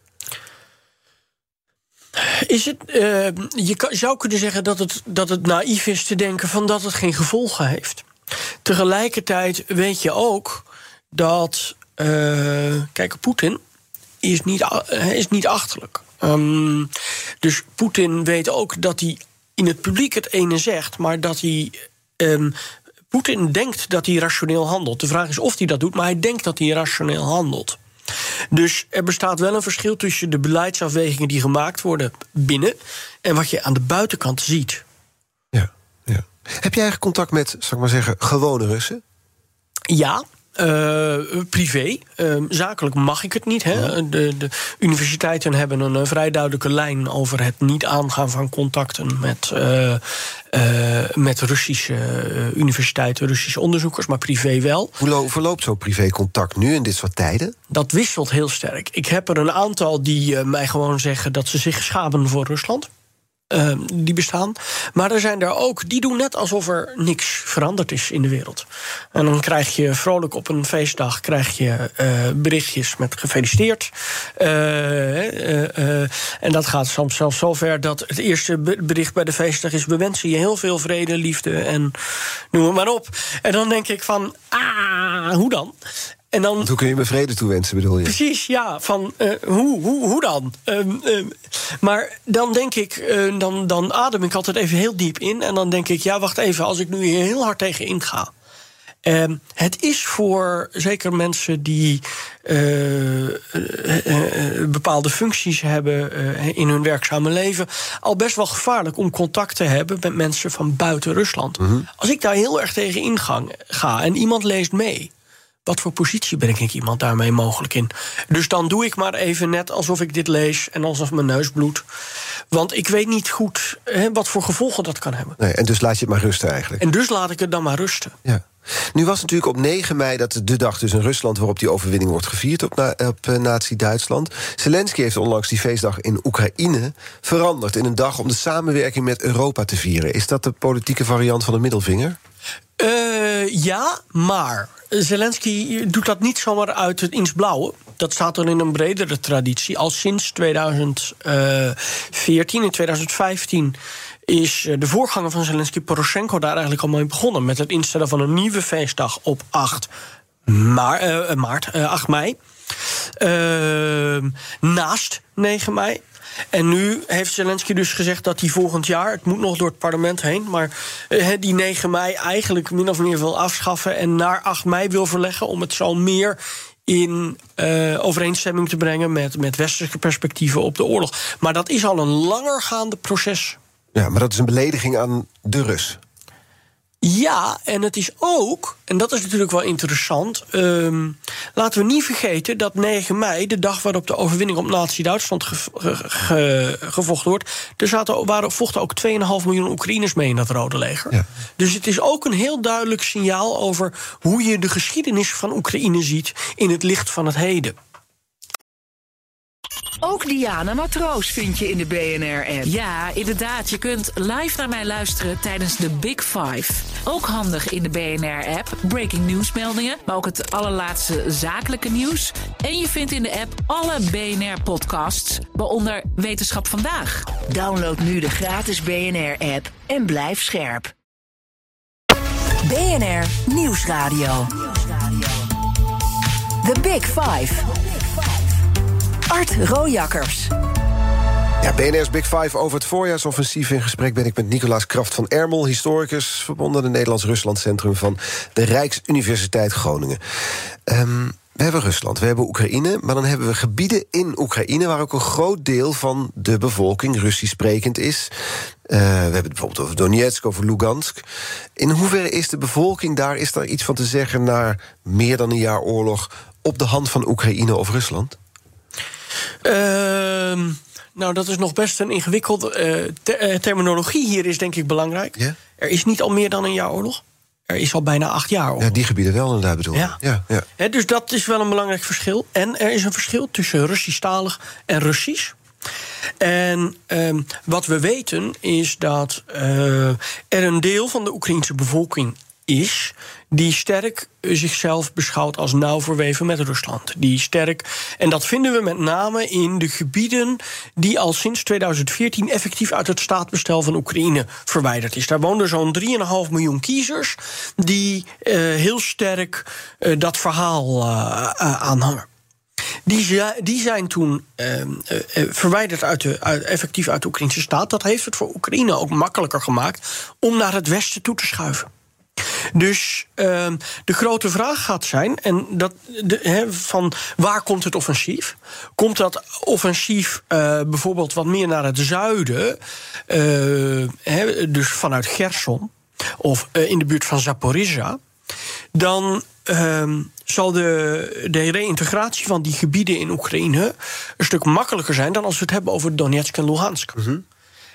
Is het, uh, je kan, zou kunnen zeggen dat het, dat het naïef is te denken van dat het geen gevolgen heeft. Tegelijkertijd weet je ook dat, uh, kijk, Poetin is niet, uh, is niet achterlijk. Um, dus Poetin weet ook dat hij in het publiek het ene zegt, maar dat hij Um, Poetin denkt dat hij rationeel handelt. De vraag is of hij dat doet, maar hij denkt dat hij rationeel handelt. Dus er bestaat wel een verschil tussen de beleidsafwegingen die gemaakt worden binnen en wat je aan de buitenkant ziet. Ja, ja. Heb jij eigenlijk contact met, zal ik maar zeggen, gewone Russen? Ja. Uh, privé. Uh, zakelijk mag ik het niet. Hè? Ja. De, de universiteiten hebben een, een vrij duidelijke lijn over het niet aangaan van contacten met, uh, uh, met Russische uh, universiteiten, Russische onderzoekers, maar privé wel. Hoe lo- verloopt zo'n privécontact nu in dit soort tijden? Dat wisselt heel sterk. Ik heb er een aantal die uh, mij gewoon zeggen dat ze zich schamen voor Rusland. Uh, die bestaan. Maar er zijn er ook, die doen net alsof er niks veranderd is in de wereld. En dan krijg je vrolijk op een feestdag krijg je uh, berichtjes met gefeliciteerd. Uh, uh, uh, en dat gaat soms zelfs zover dat het eerste bericht bij de feestdag is: we wensen je heel veel vrede, liefde en noem het maar op. En dan denk ik van, ah, hoe dan? En dan, Want hoe kun je me vrede toewensen, bedoel je? Precies, ja. Van, uh, hoe, hoe, hoe dan? Um, um, maar dan denk ik, uh, dan, dan adem ik altijd even heel diep in. En dan denk ik, ja, wacht even, als ik nu hier heel hard tegen inga. Um, het is voor zeker mensen die uh, uh, uh, bepaalde functies hebben uh, in hun werkzame leven al best wel gevaarlijk om contact te hebben met mensen van buiten Rusland. Mm-hmm. Als ik daar heel erg tegen inga ga en iemand leest mee, wat voor positie breng ik iemand daarmee mogelijk in? Dus dan doe ik maar even net alsof ik dit lees en alsof mijn neus bloedt. Want ik weet niet goed hè, wat voor gevolgen dat kan hebben. Nee, en dus laat je het maar rusten eigenlijk. En dus laat ik het dan maar rusten. Ja. Nu was natuurlijk op negen mei dat de dag dus in Rusland waarop die overwinning wordt gevierd op, na, op uh, Nazi-Duitsland. Zelensky heeft onlangs die feestdag in Oekraïne veranderd in een dag om de samenwerking met Europa te vieren. Is dat de politieke variant van de middelvinger? Uh, ja, maar Zelensky doet dat niet zomaar uit het insblauwe. Dat staat er in een bredere traditie. Al sinds tweeduizend veertien en tweeduizend vijftien is de voorganger van Zelensky, Poroshenko, daar eigenlijk al mee begonnen met het instellen van een nieuwe feestdag op acht maart, uh, acht mei. Uh, naast negen mei. En nu heeft Zelensky dus gezegd dat hij volgend jaar, het moet nog door het parlement heen, maar uh, die negen mei eigenlijk min of meer wil afschaffen en naar acht mei wil verleggen om het zo meer in uh, overeenstemming te brengen met, met westerse perspectieven op de oorlog. Maar dat is al een langergaande proces. Ja, maar dat is een belediging aan de Rus. Ja, en het is ook, en dat is natuurlijk wel interessant, Um, laten we niet vergeten dat negen mei, de dag waarop de overwinning op Nazi-Duitsland ge, ge, ge, gevochten wordt, er zaten, waren, vochten ook twee komma vijf miljoen Oekraïners mee in dat Rode Leger. Ja. Dus het is ook een heel duidelijk signaal over hoe je de geschiedenis van Oekraïne ziet in het licht van het heden. Ook Diana Matroos vind je in de B N R-app. Ja, inderdaad. Je kunt live naar mij luisteren tijdens de Big Five. Ook handig in de B N R-app. Breaking nieuwsmeldingen, maar ook het allerlaatste zakelijke nieuws. En je vindt in de app alle B N R-podcasts, waaronder Wetenschap Vandaag. Download nu de gratis B N R-app en blijf scherp. B N R Nieuwsradio. The Big Five. Art Rojakkers. Ja, B N R's Big Five over het voorjaarsoffensief. In gesprek ben ik met Nicolaas Kraft van Ermel, historicus, verbonden aan het Nederlands-Rusland Centrum van de Rijksuniversiteit Groningen. Um, we hebben Rusland, we hebben Oekraïne, maar dan hebben we gebieden in Oekraïne waar ook een groot deel van de bevolking Russisch sprekend is. Uh, we hebben het bijvoorbeeld over Donetsk, over Lugansk. In hoeverre is de bevolking daar, is daar iets van te zeggen na meer dan een jaar oorlog op de hand van Oekraïne of Rusland? Uh, nou, dat is nog best een ingewikkelde uh, ter- uh, terminologie hier is denk ik belangrijk. Yeah. Er is niet al meer dan een jaar oorlog. er is al bijna acht jaar oorlog. Ja, die gebieden wel inderdaad bedoel. Ja. Ja, ja. He, dus dat is wel een belangrijk verschil. En er is een verschil tussen Russisch-talig en Russisch. En uh, wat we weten is dat uh, er een deel van de Oekraïense bevolking is die sterk zichzelf beschouwt als nauw verweven met Rusland. Die sterk, en dat vinden we met name in de gebieden die al sinds tweeduizend veertien effectief uit het staatsbestel van Oekraïne verwijderd is. Daar woonden zo'n drie komma vijf miljoen kiezers die uh, heel sterk uh, dat verhaal uh, uh, aanhangen. Die, die zijn toen uh, uh, verwijderd uit de, uit, effectief uit de Oekraïnse staat. Dat heeft het voor Oekraïne ook makkelijker gemaakt om naar het westen toe te schuiven. Dus uh, de grote vraag gaat zijn, en dat, de, he, van waar komt het offensief? Komt dat offensief uh, bijvoorbeeld wat meer naar het zuiden, uh, he, dus vanuit Gerson, of uh, in de buurt van Zaporizhzhia, dan uh, zal de, de reïntegratie van die gebieden in Oekraïne een stuk makkelijker zijn dan als we het hebben over Donetsk en Luhansk. Mm-hmm.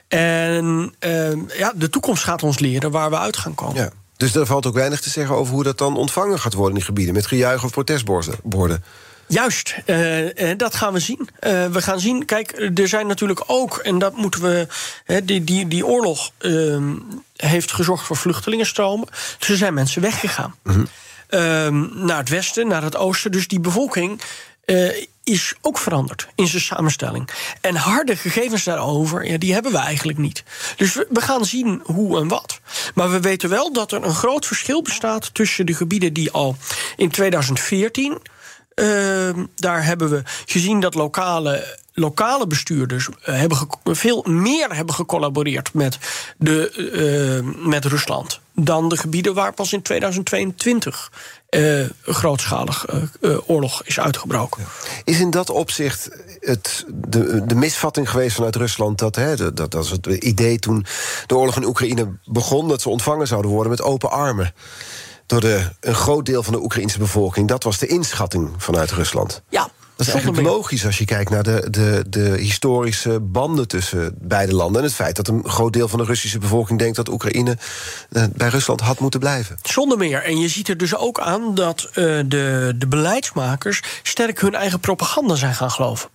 En uh, ja, de toekomst gaat ons leren waar we uit gaan komen. Ja. Dus er valt ook weinig te zeggen over hoe dat dan ontvangen gaat worden in die gebieden, met gejuich of protestborden. Juist, uh, dat gaan we zien. Uh, we gaan zien, kijk, er zijn natuurlijk ook, en dat moeten we, he, die, die, die oorlog uh, heeft gezorgd voor vluchtelingenstromen. Dus er zijn mensen weggegaan. Mm-hmm. Uh, naar het westen, naar het oosten. Dus die bevolking uh, is ook veranderd in zijn samenstelling. En harde gegevens daarover, ja, die hebben we eigenlijk niet. Dus we, we gaan zien hoe en wat. Maar we weten wel dat er een groot verschil bestaat tussen de gebieden die al in tweeduizend veertien... Uh, daar hebben we gezien dat lokale, lokale bestuurders uh, hebben ge- veel meer hebben gecollaboreerd met, de, uh, met Rusland dan de gebieden waar pas in tweeduizend tweeëntwintig uh, een grootschalig uh, uh, oorlog is uitgebroken. Is in dat opzicht het, de, de misvatting geweest vanuit Rusland dat, hè, dat, dat was het idee toen de oorlog in Oekraïne begon, dat ze ontvangen zouden worden met open armen door de, een groot deel van de Oekraïnse bevolking? Dat was de inschatting vanuit Rusland. Ja. Dat is eigenlijk logisch als je kijkt naar de, de, de historische banden tussen beide landen en het feit dat een groot deel van de Russische bevolking denkt dat Oekraïne uh, bij Rusland had moeten blijven. Zonder meer. En je ziet er dus ook aan dat uh, de, de beleidsmakers sterk hun eigen propaganda zijn gaan geloven.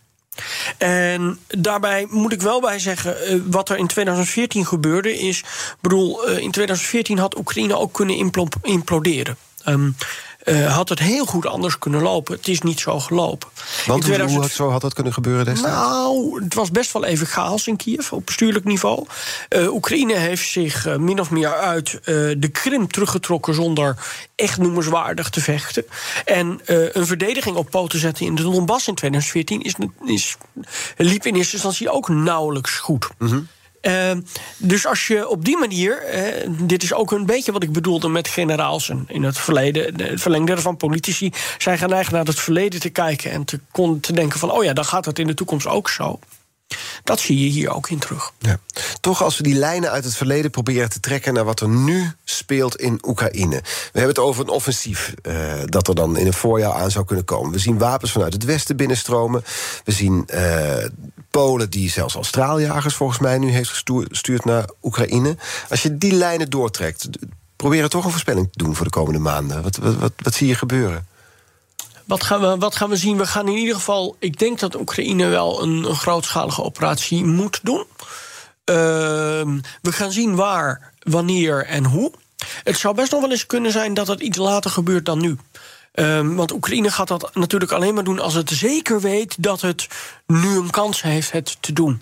En daarbij moet ik wel bij zeggen, uh, wat er in tweeduizend veertien gebeurde is, bedoel, uh, in tweeduizend veertien had Oekraïne ook kunnen implo- imploderen. Um, Uh, had het heel goed anders kunnen lopen. Het is niet zo gelopen. Want tweeduizend... hoe zo had dat kunnen gebeuren destijds? Nou, het was best wel even chaos in Kiev op bestuurlijk niveau. Uh, Oekraïne heeft zich uh, min of meer uit uh, de Krim teruggetrokken zonder echt noemenswaardig te vechten. En uh, een verdediging op poten zetten in de Donbass in tweeduizend veertien is, is, liep in eerste instantie ook nauwelijks goed. Mm-hmm. Uh, dus als je op die manier, uh, dit is ook een beetje wat ik bedoelde met generaals en in het verleden, het verlengde van politici zijn geneigd naar het verleden te kijken en te, kon, te denken van, oh ja, dan gaat het in de toekomst ook zo. Dat zie je hier ook in terug. Ja. Toch als we die lijnen uit het verleden proberen te trekken naar wat er nu speelt in Oekraïne. We hebben het over een offensief uh, dat er dan in het voorjaar aan zou kunnen komen. We zien wapens vanuit het westen binnenstromen. We zien uh, Polen die zelfs al straaljagers volgens mij nu heeft gestuurd naar Oekraïne. Als je die lijnen doortrekt, probeer toch een voorspelling te doen voor de komende maanden. Wat, wat, wat, wat zie je gebeuren? Wat gaan, we, wat gaan we zien? We gaan in ieder geval, ik denk dat Oekraïne wel een, een grootschalige operatie moet doen. Uh, we gaan zien waar, wanneer en hoe. Het zou best nog wel eens kunnen zijn dat het iets later gebeurt dan nu. Um, want Oekraïne gaat dat natuurlijk alleen maar doen als het zeker weet dat het nu een kans heeft het te doen.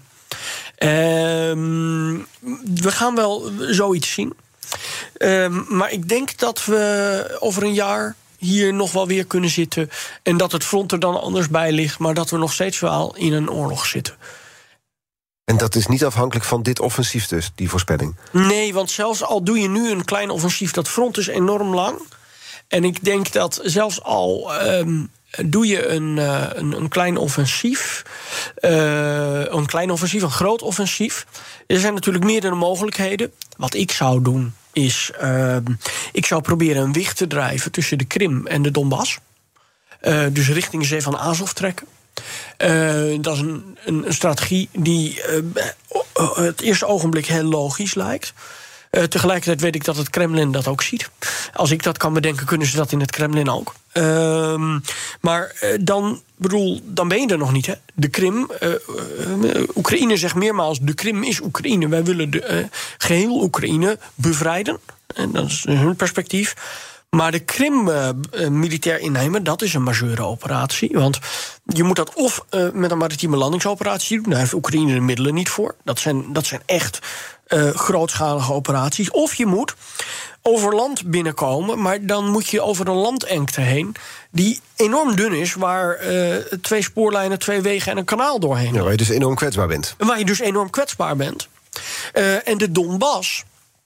Um, we gaan wel zoiets zien. Um, maar ik denk dat we over een jaar hier nog wel weer kunnen zitten en dat het front er dan anders bij ligt, maar dat we nog steeds wel in een oorlog zitten. En dat is niet afhankelijk van dit offensief dus, die voorspelling? Nee, want zelfs al doe je nu een klein offensief, dat front is enorm lang. En ik denk dat zelfs al um, doe je een, uh, een, een klein offensief, uh, een klein offensief, een groot offensief, er zijn natuurlijk meerdere mogelijkheden. Wat ik zou doen is, uh, ik zou proberen een wicht te drijven tussen de Krim en de Donbass. Uh, dus richting de Zee van Azov trekken. Uh, dat is een, een, een strategie die uh, uh, het eerste ogenblik heel logisch lijkt. Uh, tegelijkertijd weet ik dat het Kremlin dat ook ziet. Als ik dat kan bedenken, kunnen ze dat in het Kremlin ook. Uh, maar uh, dan, bedoel, dan ben je er nog niet, hè? De Krim, uh, uh, Oekraïne zegt meermaals, de Krim is Oekraïne. Wij willen de, uh, geheel Oekraïne bevrijden. En dat is hun perspectief. Maar de Krim uh, uh, militair innemen, dat is een majeure operatie. Want je moet dat of uh, met een maritieme landingsoperatie doen. Daar heeft Oekraïne de middelen niet voor. Dat zijn, dat zijn echt uh, grootschalige operaties. Of je moet over land binnenkomen, maar dan moet je over een landengte heen die enorm dun is, waar uh, twee spoorlijnen, twee wegen en een kanaal doorheen. Ja, waar je dus enorm kwetsbaar bent. Waar je dus enorm kwetsbaar bent. Uh, en de Donbass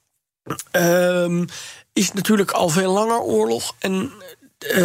Uh, is natuurlijk al veel langer oorlog. En uh,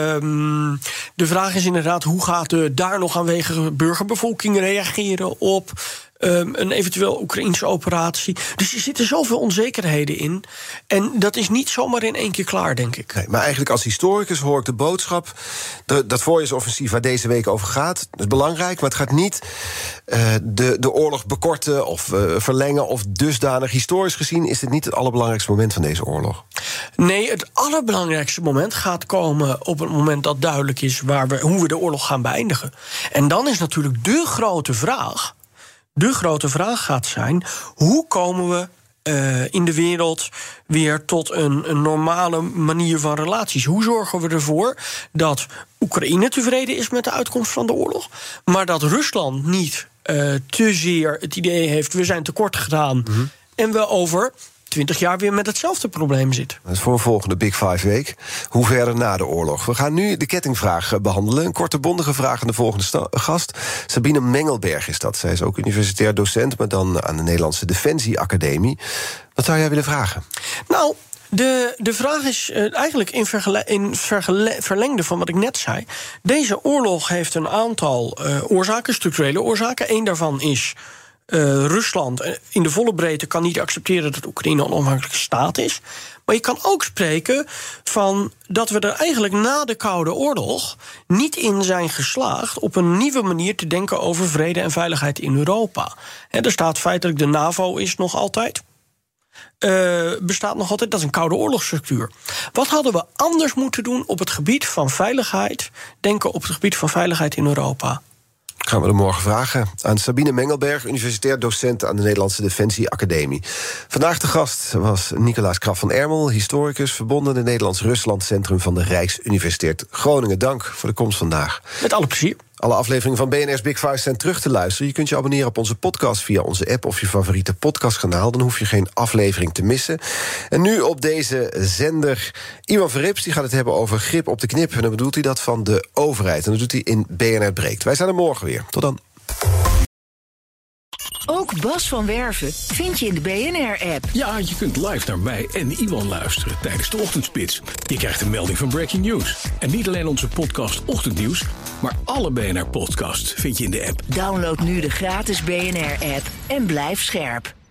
de vraag is inderdaad, hoe gaat de daar nog aanwezige burgerbevolking reageren op Um, een eventueel Oekraïnse operatie. Dus er zitten zoveel onzekerheden in. En dat is niet zomaar in één keer klaar, denk ik. Nee, maar eigenlijk als historicus hoor ik de boodschap, de, dat voorjaarsoffensief waar deze week over gaat, dat is belangrijk, maar het gaat niet uh, de, de oorlog bekorten of uh, verlengen of dusdanig. Historisch gezien is dit niet het allerbelangrijkste moment van deze oorlog. Nee, het allerbelangrijkste moment gaat komen op het moment dat duidelijk is waar we, hoe we de oorlog gaan beëindigen. En dan is natuurlijk de grote vraag, de grote vraag gaat zijn, hoe komen we uh, in de wereld weer tot een, een normale manier van relaties? Hoe zorgen we ervoor dat Oekraïne tevreden is met de uitkomst van de oorlog, maar dat Rusland niet uh, te zeer het idee heeft, we zijn tekort gedaan, mm-hmm. en we over twintig jaar weer met hetzelfde probleem zit. Dat is voor een volgende Big Five week. Hoe verder na de oorlog? We gaan nu de kettingvraag behandelen. Een korte bondige vraag aan de volgende sta- gast. Sabine Mengelberg is dat. Zij is ook universitair docent, maar dan aan de Nederlandse Defensie Academie. Wat zou jij willen vragen? Nou, de, de vraag is uh, eigenlijk in, vergele- in vergele- verlengde van wat ik net zei. Deze oorlog heeft een aantal uh, oorzaken, structurele oorzaken. Eén daarvan is Uh, Rusland in de volle breedte kan niet accepteren dat Oekraïne een onafhankelijke staat is. Maar je kan ook spreken van dat we er eigenlijk na de Koude Oorlog niet in zijn geslaagd op een nieuwe manier te denken over vrede en veiligheid in Europa. He, er staat feitelijk, de NAVO is nog altijd, uh, bestaat nog altijd, dat is een Koude Oorlogsstructuur. Wat hadden we anders moeten doen op het gebied van veiligheid, denken op het gebied van veiligheid in Europa? Gaan we er morgen vragen aan Sabine Mengelberg, universitair docent aan de Nederlandse Defensie Academie. Vandaag de gast was Nicolaas Kraf van Ermel, historicus, verbonden in het Nederlands-Rusland Centrum van de Rijksuniversiteit Groningen. Dank voor de komst vandaag. Met alle plezier. Alle afleveringen van B N R's Big Five zijn terug te luisteren. Je kunt je abonneren op onze podcast via onze app of je favoriete podcastkanaal. Dan hoef je geen aflevering te missen. En nu op deze zender Iwan Verrips, die gaat het hebben over grip op de knip. En dan bedoelt hij dat van de overheid. En dat doet hij in B N R Breekt. Wij zijn er morgen weer. Tot dan. Ook Bas van Werven vind je in de B N R-app. Ja, je kunt live naar mij en Iwan luisteren tijdens de ochtendspits. Je krijgt een melding van Breaking News. En niet alleen onze podcast Ochtendnieuws, maar alle B N R-podcasts vind je in de app. Download nu de gratis B N R-app en blijf scherp.